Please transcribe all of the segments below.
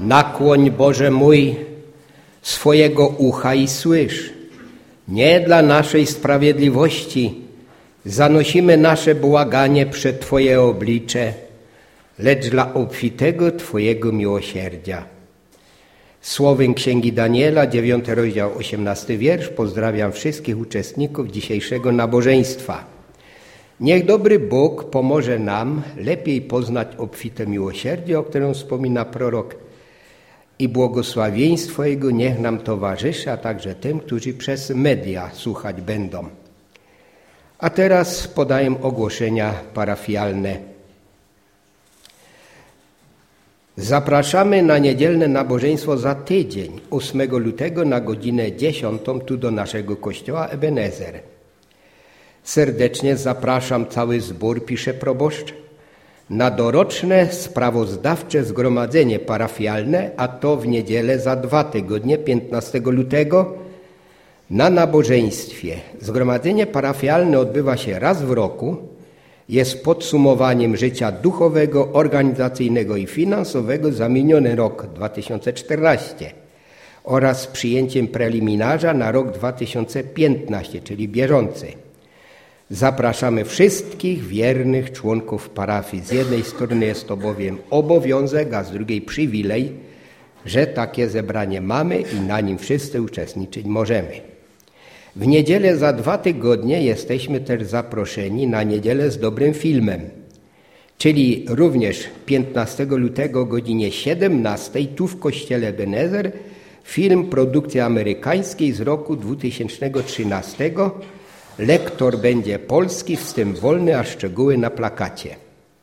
Nakłoń, Boże mój, swojego ucha i słysz. Nie dla naszej sprawiedliwości zanosimy nasze błaganie przed Twoje oblicze, lecz dla obfitego Twojego miłosierdzia. Słowem Księgi Daniela, 9 rozdział, 18 wiersz. Pozdrawiam wszystkich uczestników dzisiejszego nabożeństwa. Niech dobry Bóg pomoże nam lepiej poznać obfite miłosierdzie, o którym wspomina prorok, i błogosławieństwo Jego niech nam towarzyszy, a także tym, którzy przez media słuchać będą. A teraz podaję ogłoszenia parafialne. Zapraszamy na niedzielne nabożeństwo za tydzień, 8 lutego na godzinę 10 tu do naszego kościoła Ebenezer. Serdecznie zapraszam cały zbór, pisze proboszcz, na doroczne sprawozdawcze zgromadzenie parafialne, a to w niedzielę za 2 tygodnie, 15 lutego, na nabożeństwie. Zgromadzenie parafialne odbywa się raz w roku, jest podsumowaniem życia duchowego, organizacyjnego i finansowego za miniony rok 2014 oraz przyjęciem preliminarza na rok 2015, czyli bieżący. Zapraszamy wszystkich wiernych członków parafii. Z jednej strony jest to bowiem obowiązek, a z drugiej przywilej, że takie zebranie mamy i na nim wszyscy uczestniczyć możemy. W niedzielę za 2 tygodnie jesteśmy też zaproszeni na niedzielę z dobrym filmem, czyli również 15 lutego o godzinie 17 tu w kościele Ebenezer film produkcji amerykańskiej z roku 2013. Lektor będzie polski, wstęp wolny, a szczegóły na plakacie.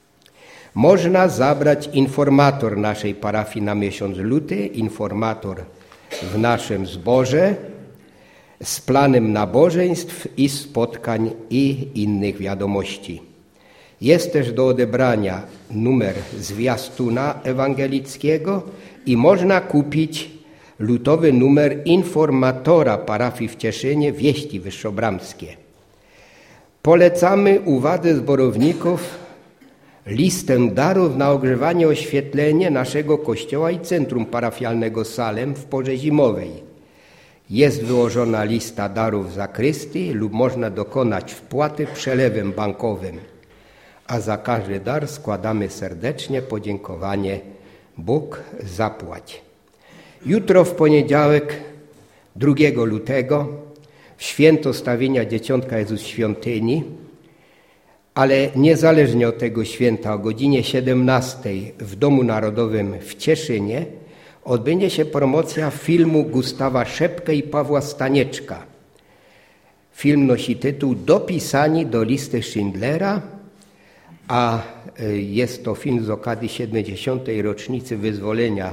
Można zabrać informator naszej parafii na miesiąc luty, informator w naszym zborze z planem nabożeństw i spotkań i innych wiadomości. Jest też do odebrania numer zwiastuna ewangelickiego i można kupić lutowy numer informatora parafii w Cieszynie, Wieści Wyższobramskie. Polecamy uwadze zborowników listę darów na ogrzewanie, oświetlenie naszego kościoła i centrum parafialnego Salem w porze zimowej. Jest wyłożona lista darów w zakrystii lub można dokonać wpłaty przelewem bankowym, a za każdy dar składamy serdecznie podziękowanie. Bóg zapłać. Jutro w poniedziałek 2 lutego w święto stawienia Dzieciątka Jezus w świątyni, ale niezależnie od tego święta o godzinie 17 w Domu Narodowym w Cieszynie odbędzie się promocja filmu Gustawa Szepkę i Pawła Stanieczka. Film nosi tytuł Dopisani do listy Schindlera, a jest to film z okazji 70. rocznicy wyzwolenia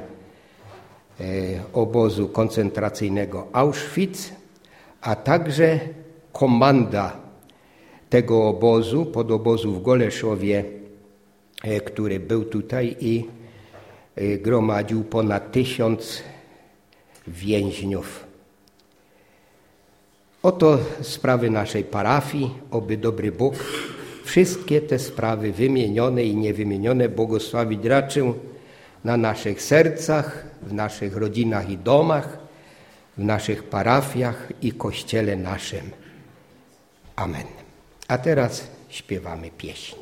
obozu koncentracyjnego Auschwitz, a także komanda tego obozu, podobozu w Goleszowie, który był tutaj i gromadził ponad 1000 więźniów. Oto sprawy naszej parafii, oby dobry Bóg wszystkie te sprawy wymienione i niewymienione błogosławić raczył na naszych sercach, w naszych rodzinach i domach, w naszych parafiach i kościele naszym. Amen. A teraz śpiewamy pieśń.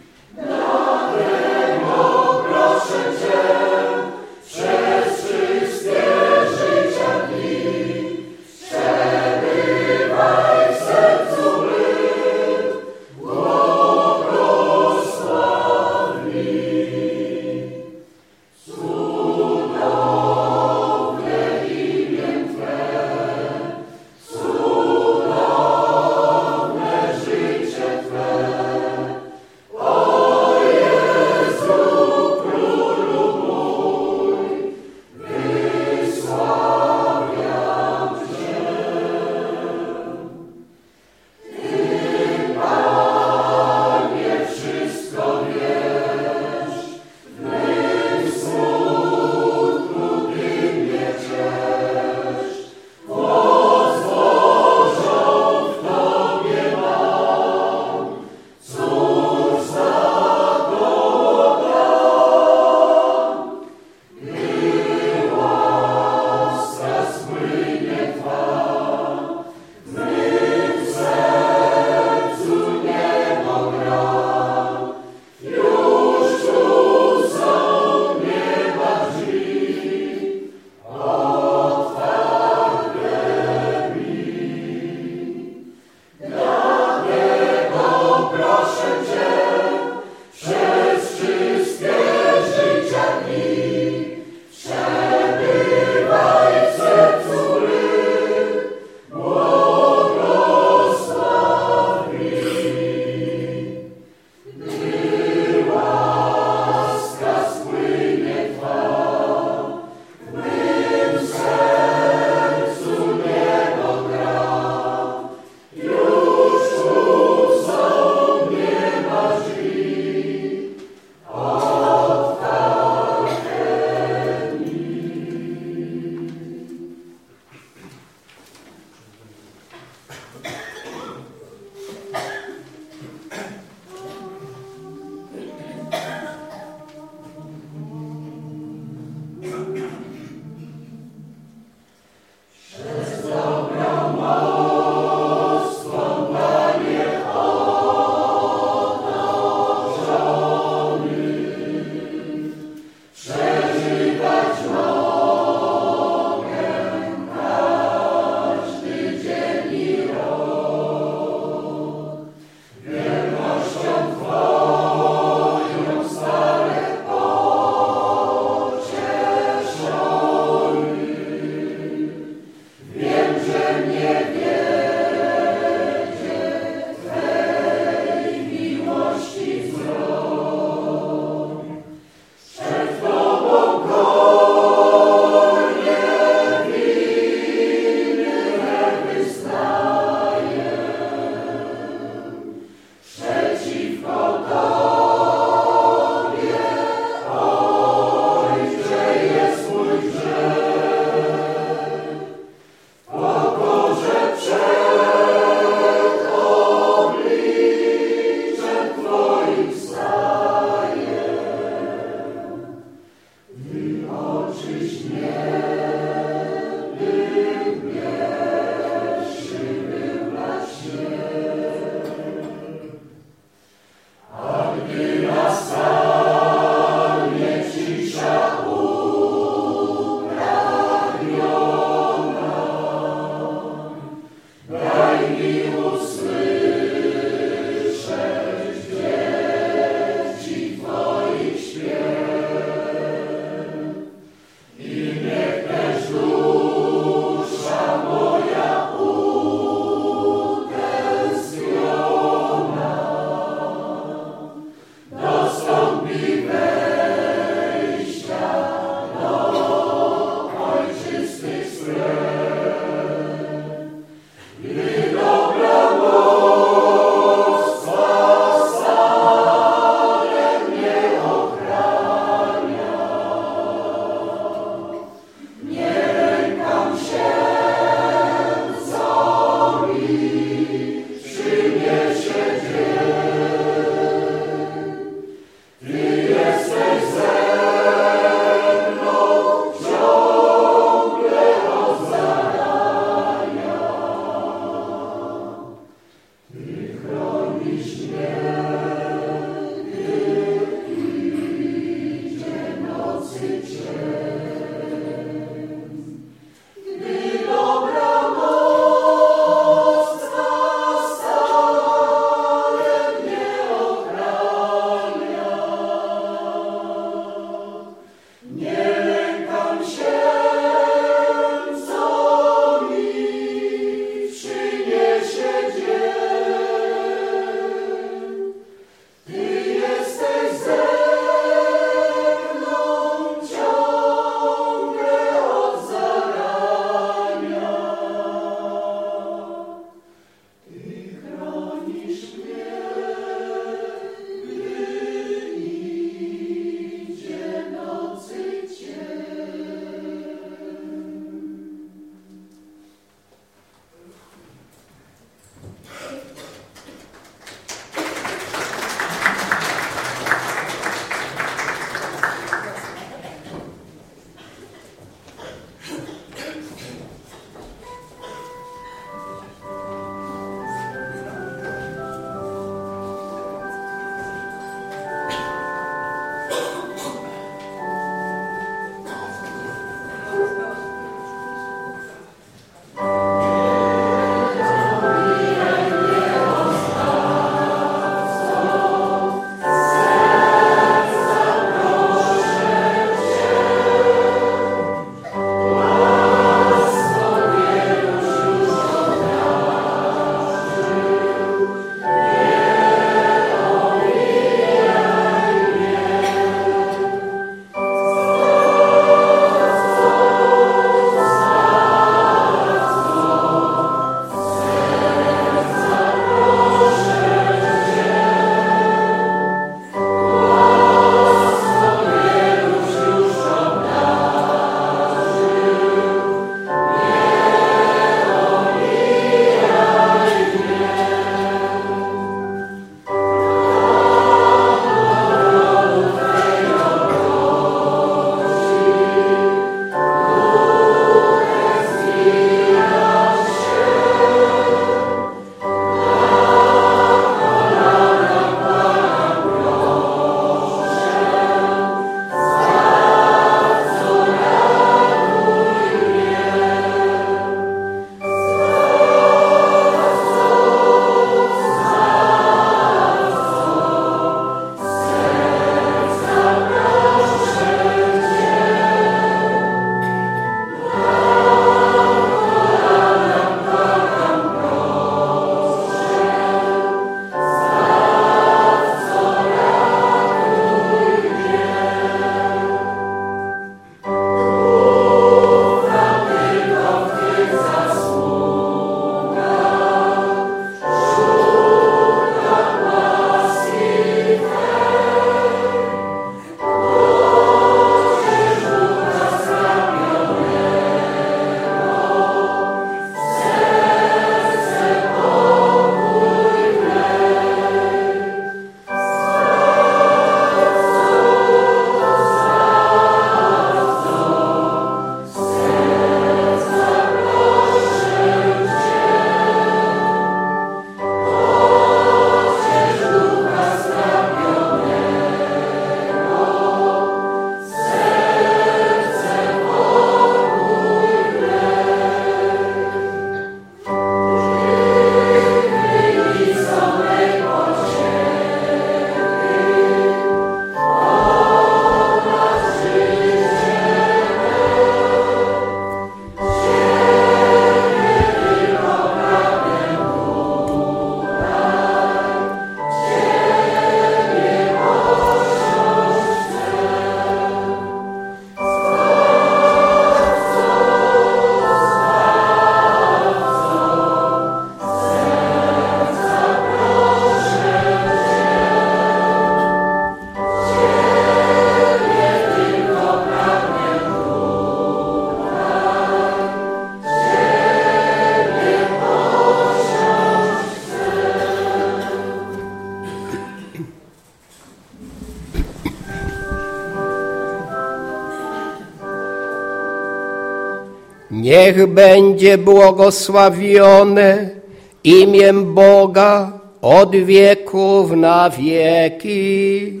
Niech będzie błogosławione imię Boga od wieków na wieki.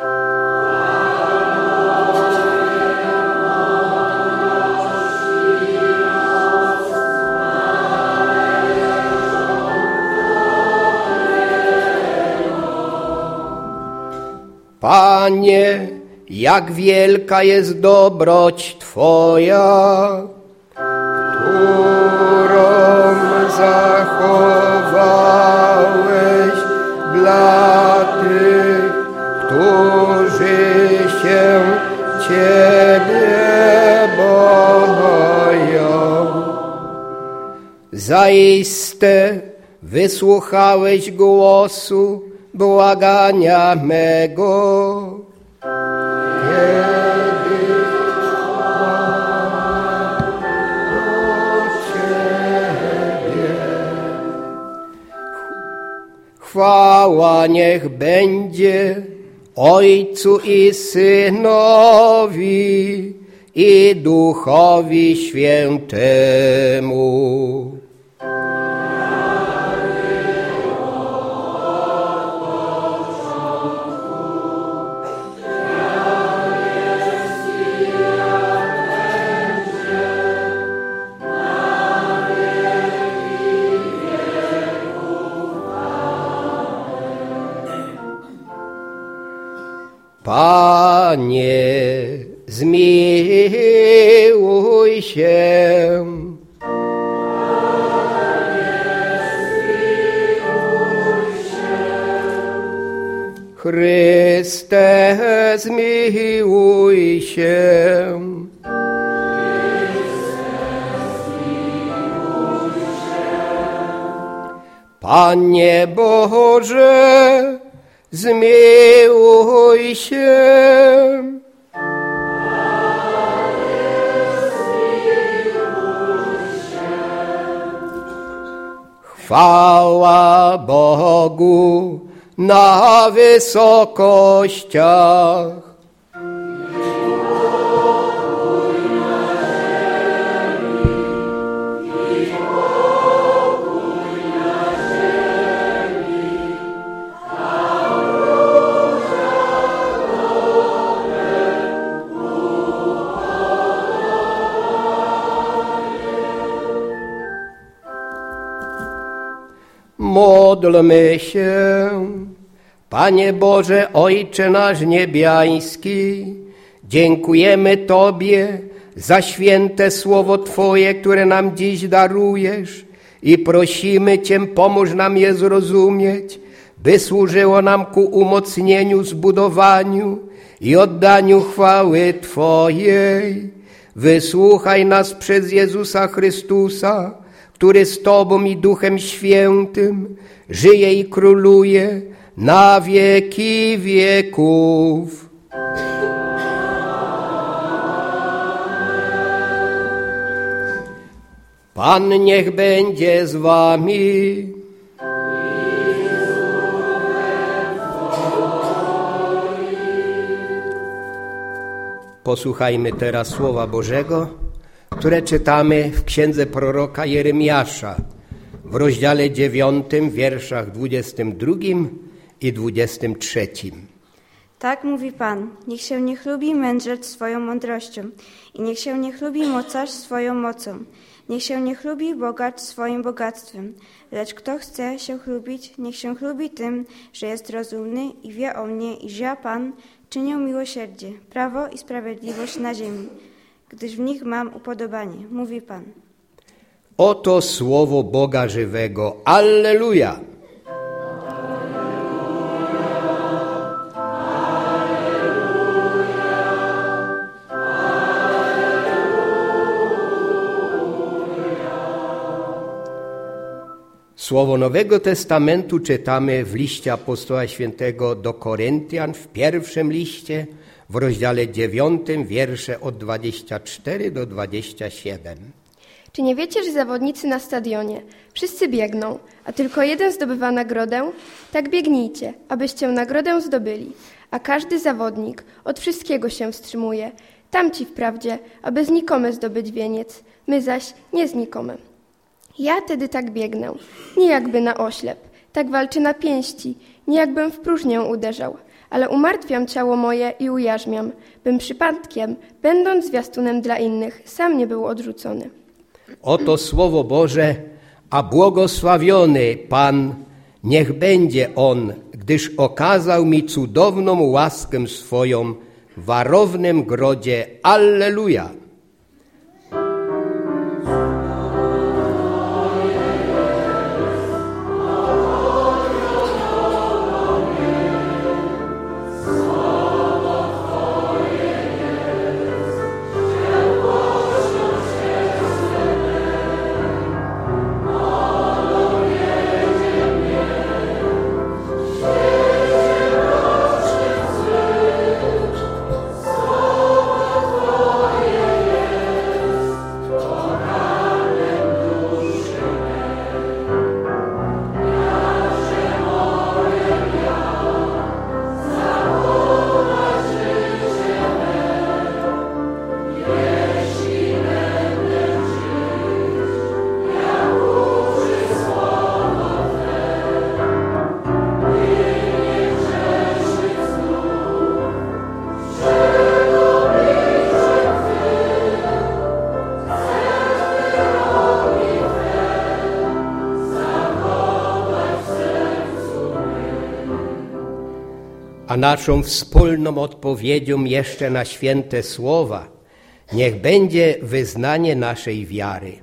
Panie, jak wielka jest dobroć Twoja, którą zachowałeś dla tych, którzy się Ciebie boją. Zaiste wysłuchałeś głosu błagania mego, kiedy do Ciebie. Chwała niech będzie Ojcu i Synowi i Duchowi Świętemu. Panie, zmiłuj się. Chryste, zmiłuj się. Panie Boże, zmiłuj się. Chwała Bogu na wysokościach. Módlmy się. Panie Boże, Ojcze nasz niebiański, dziękujemy Tobie za święte słowo Twoje, które nam dziś darujesz i prosimy Cię, pomóż nam je zrozumieć, by służyło nam ku umocnieniu, zbudowaniu i oddaniu chwały Twojej. Wysłuchaj nas przez Jezusa Chrystusa, który z Tobą i Duchem Świętym żyje i króluje na wieki wieków. Pan niech będzie z wami. Posłuchajmy teraz Słowa Bożego, które czytamy w księdze proroka Jeremiasza w rozdziale 9, wierszach 22 i 23. Tak mówi Pan, niech się nie chlubi mędrzec swoją mądrością i niech się nie chlubi mocarz swoją mocą. Niech się nie chlubi bogacz swoim bogactwem, lecz kto chce się chlubić, niech się chlubi tym, że jest rozumny i wie o mnie, iż ja, Pan, czynię miłosierdzie, prawo i sprawiedliwość na ziemi, gdyż w nich mam upodobanie, mówi Pan. Oto słowo Boga żywego. Alleluja! Słowo Nowego Testamentu czytamy w liście apostoła świętego do Koryntian, w pierwszym liście, w rozdziale 9, wiersze od 24 do 27. Czy nie wiecie, że zawodnicy na stadionie wszyscy biegną, a tylko jeden zdobywa nagrodę? Tak biegnijcie, abyście nagrodę zdobyli. A każdy zawodnik od wszystkiego się wstrzymuje. tamci wprawdzie, aby znikome zdobyć wieniec, my zaś nie znikome. Ja tedy tak biegnę, nie jakby na oślep, tak walczę na pięści, nie jakbym w próżnię uderzał, ale umartwiam ciało moje i ujarzmiam, bym przypadkiem, będąc zwiastunem dla innych, sam nie był odrzucony. Oto Słowo Boże, a błogosławiony Pan niech będzie On, gdyż okazał mi cudowną łaskę swoją w warownym grodzie. Alleluja! A naszą wspólną odpowiedzią jeszcze na święte słowa niech będzie wyznanie naszej wiary.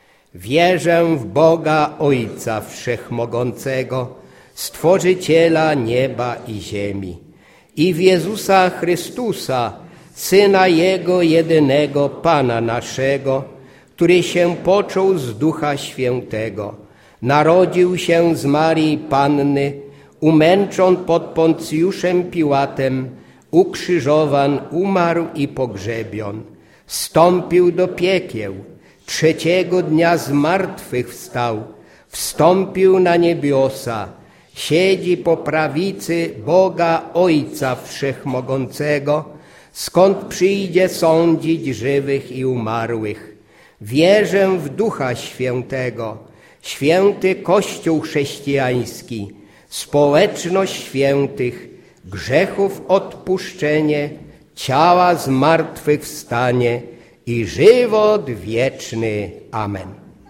Wierzę w Boga Ojca Wszechmogącego, Stworzyciela nieba i ziemi, i w Jezusa Chrystusa, Syna Jego jedynego, Pana naszego, który się począł z Ducha Świętego, narodził się z Marii Panny, umęczon pod Poncjuszem Piłatem, ukrzyżowan, umarł i pogrzebion, wstąpił do piekieł, trzeciego dnia z martwych wstał, wstąpił na niebiosa, siedzi po prawicy Boga Ojca Wszechmogącego, skąd przyjdzie sądzić żywych i umarłych. Wierzę w Ducha Świętego, święty Kościół chrześcijański, społeczność świętych, grzechów odpuszczenie, ciała zmartwychwstanie i żywot wieczny. Amen.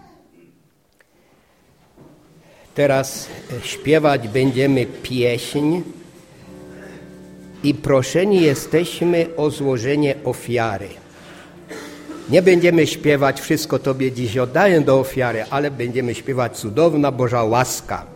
Teraz śpiewać będziemy pieśń i proszeni jesteśmy o złożenie ofiary. Nie będziemy śpiewać Wszystko Tobie dziś oddaję do ofiary, ale będziemy śpiewać Cudowna Boża łaska.